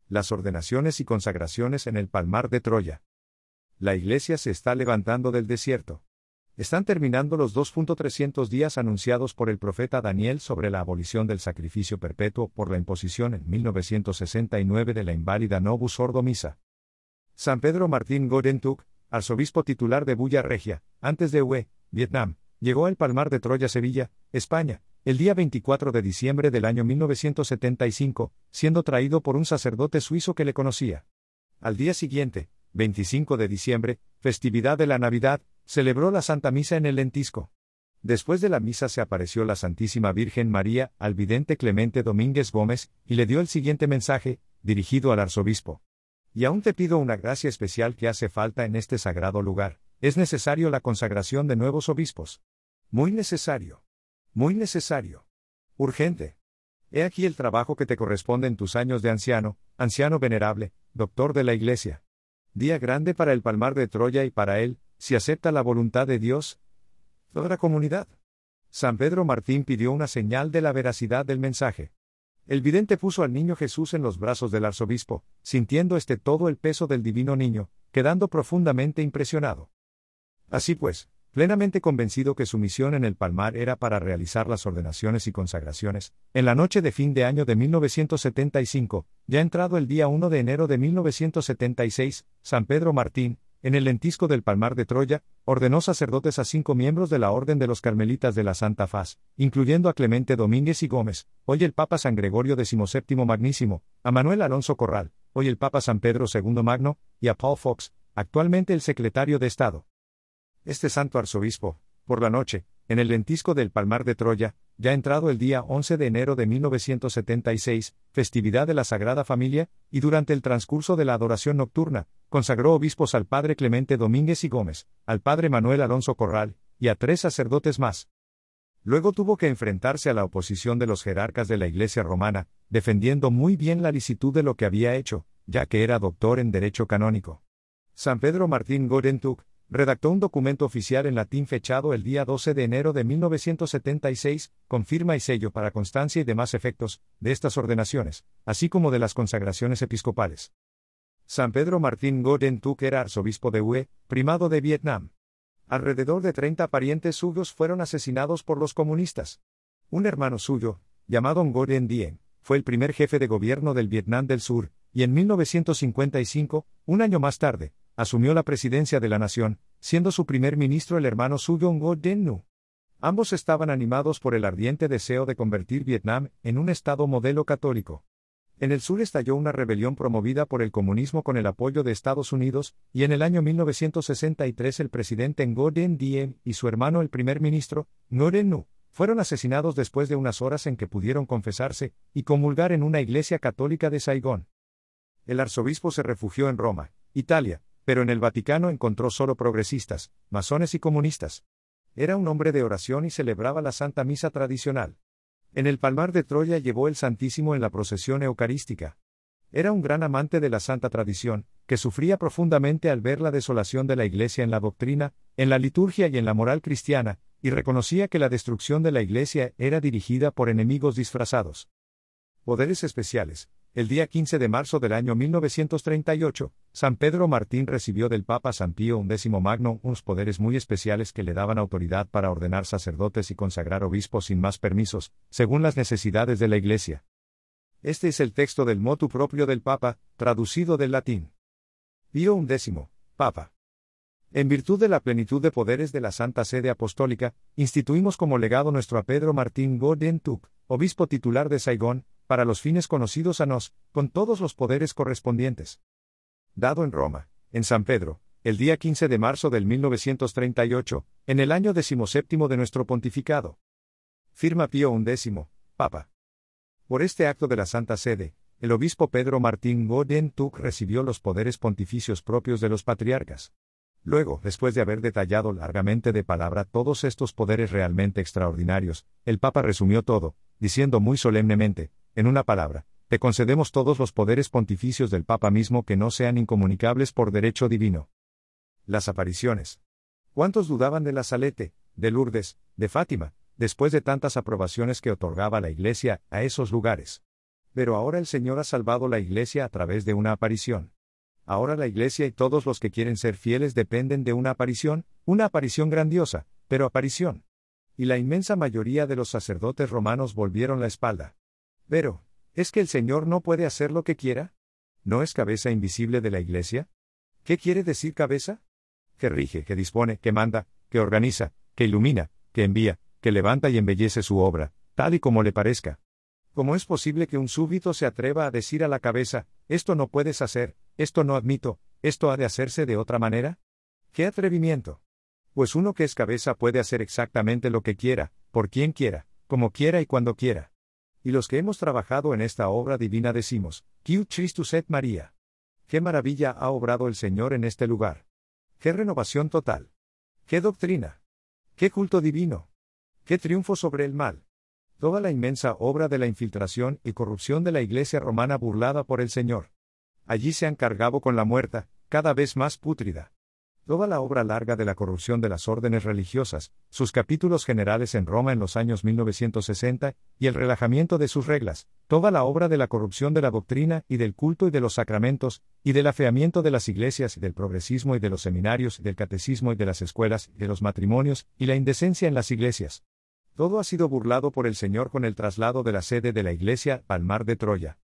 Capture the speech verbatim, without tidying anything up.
Las ordenaciones y consagraciones en el Palmar de Troya. La Iglesia se está levantando del desierto. Están terminando los dos mil trescientos días anunciados por el profeta Daniel sobre la abolición del sacrificio perpetuo por la imposición en mil novecientos sesenta y nueve de la inválida Novus Ordo Missa. San Pedro Martín Godentuk, arzobispo titular de Bulla Regia, antes de Hue, Vietnam, llegó al Palmar de Troya, Sevilla, España, el día veinticuatro de diciembre del año mil novecientos setenta y cinco, siendo traído por un sacerdote suizo que le conocía. Al día siguiente, veinticinco de diciembre, festividad de la Navidad, celebró la Santa Misa en el Lentisco. Después de la misa se apareció la Santísima Virgen María al vidente Clemente Domínguez Gómez, y le dio el siguiente mensaje, dirigido al arzobispo. Y aún te pido una gracia especial que hace falta en este sagrado lugar, es necesario la consagración de nuevos obispos. Muy necesario. Muy necesario. Urgente. He aquí el trabajo que te corresponde en tus años de anciano, anciano venerable, doctor de la Iglesia. Día grande para el Palmar de Troya y para él, si acepta la voluntad de Dios, toda la comunidad. San Pedro Martín pidió una señal de la veracidad del mensaje. El vidente puso al niño Jesús en los brazos del arzobispo, sintiendo este todo el peso del divino niño, quedando profundamente impresionado. Así pues, plenamente convencido que su misión en el Palmar era para realizar las ordenaciones y consagraciones, en la noche de fin de año de mil novecientos setenta y cinco, ya entrado el día primero de enero de mil novecientos setenta y seis, San Pedro Martín, en el Lentisco del Palmar de Troya, ordenó sacerdotes a cinco miembros de la Orden de los Carmelitas de la Santa Faz, incluyendo a Clemente Domínguez y Gómez, hoy el Papa San Gregorio decimoséptimo Magnísimo, a Manuel Alonso Corral, hoy el Papa San Pedro segundo Magno, y a Paul Fox, actualmente el secretario de Estado. Este santo arzobispo, por la noche, en el Lentisco del Palmar de Troya, ya entrado el día once de enero de mil novecientos setenta y seis, festividad de la Sagrada Familia, y durante el transcurso de la adoración nocturna, consagró obispos al padre Clemente Domínguez y Gómez, al padre Manuel Alonso Corral, y a tres sacerdotes más. Luego tuvo que enfrentarse a la oposición de los jerarcas de la Iglesia romana, defendiendo muy bien la licitud de lo que había hecho, ya que era doctor en Derecho Canónico. San Pedro Martín Godentuk redactó un documento oficial en latín fechado el día doce de enero de mil novecientos setenta y seis, con firma y sello para constancia y demás efectos, de estas ordenaciones, así como de las consagraciones episcopales. San Pedro Martín Godentuk era arzobispo de Hue, primado de Vietnam. Alrededor de treinta parientes suyos fueron asesinados por los comunistas. Un hermano suyo, llamado Ngoc Dien, fue el primer jefe de gobierno del Vietnam del Sur, y en mil novecientos cincuenta y cinco, un año más tarde, asumió la presidencia de la nación, siendo su primer ministro el hermano suyo Ngoc Dien Nu. Ambos estaban animados por el ardiente deseo de convertir Vietnam en un estado modelo católico. En el sur estalló una rebelión promovida por el comunismo con el apoyo de Estados Unidos, y en el año mil novecientos sesenta y tres el presidente Ngoc Dien y su hermano el primer ministro, Ngoc Dien Nu, fueron asesinados después de unas horas en que pudieron confesarse y comulgar en una iglesia católica de Saigón. El arzobispo se refugió en Roma, Italia, pero en el Vaticano encontró solo progresistas, masones y comunistas. Era un hombre de oración y celebraba la Santa Misa tradicional. En el Palmar de Troya llevó el Santísimo en la procesión eucarística. Era un gran amante de la santa tradición, que sufría profundamente al ver la desolación de la Iglesia en la doctrina, en la liturgia y en la moral cristiana, y reconocía que la destrucción de la Iglesia era dirigida por enemigos disfrazados. Poderes especiales. El día quince de marzo del año mil novecientos treinta y ocho, San Pedro Martín recibió del Papa San Pío undécimo Magno unos poderes muy especiales que le daban autoridad para ordenar sacerdotes y consagrar obispos sin más permisos, según las necesidades de la Iglesia. Este es el texto del motu proprio del Papa, traducido del latín. Pío undécimo, Papa. En virtud de la plenitud de poderes de la Santa Sede Apostólica, instituimos como legado nuestro a Pedro Martín Godentuk, obispo titular de Saigón, para los fines conocidos a nos, con todos los poderes correspondientes. Dado en Roma, en San Pedro, el día quince de marzo del mil novecientos treinta y ocho, en el año decimoséptimo de nuestro pontificado. Firma Pío undécimo, Papa. Por este acto de la Santa Sede, el obispo Pedro Martín Godentuk recibió los poderes pontificios propios de los patriarcas. Luego, después de haber detallado largamente de palabra todos estos poderes realmente extraordinarios, el Papa resumió todo, diciendo muy solemnemente, en una palabra, te concedemos todos los poderes pontificios del Papa mismo que no sean incomunicables por derecho divino. Las apariciones. ¿Cuántos dudaban de la Salete, de Lourdes, de Fátima, después de tantas aprobaciones que otorgaba la Iglesia a esos lugares? Pero ahora el Señor ha salvado la Iglesia a través de una aparición. Ahora la Iglesia y todos los que quieren ser fieles dependen de una aparición, una aparición grandiosa, pero aparición. Y la inmensa mayoría de los sacerdotes romanos volvieron la espalda. Pero, ¿es que el Señor no puede hacer lo que quiera? ¿No es cabeza invisible de la Iglesia? ¿Qué quiere decir cabeza? Que rige, que dispone, que manda, que organiza, que ilumina, que envía, que levanta y embellece su obra, tal y como le parezca. ¿Cómo es posible que un súbdito se atreva a decir a la cabeza, esto no puedes hacer, esto no admito, esto ha de hacerse de otra manera? ¡Qué atrevimiento! Pues uno que es cabeza puede hacer exactamente lo que quiera, por quien quiera, como quiera y cuando quiera. Y los que hemos trabajado en esta obra divina decimos, Quiut Christus et Maria. ¡Qué maravilla ha obrado el Señor en este lugar! ¡Qué renovación total! ¡Qué doctrina! ¡Qué culto divino! ¡Qué triunfo sobre el mal! Toda la inmensa obra de la infiltración y corrupción de la Iglesia romana burlada por el Señor. Allí se han cargado con la muerta, cada vez más pútrida. Toda la obra larga de la corrupción de las órdenes religiosas, sus capítulos generales en Roma en los años mil novecientos sesenta, y el relajamiento de sus reglas, toda la obra de la corrupción de la doctrina y del culto y de los sacramentos, y del afeamiento de las iglesias y del progresismo y de los seminarios y del catecismo y de las escuelas y de los matrimonios, y la indecencia en las iglesias. Todo ha sido burlado por el Señor con el traslado de la sede de la Iglesia al mar de Troya.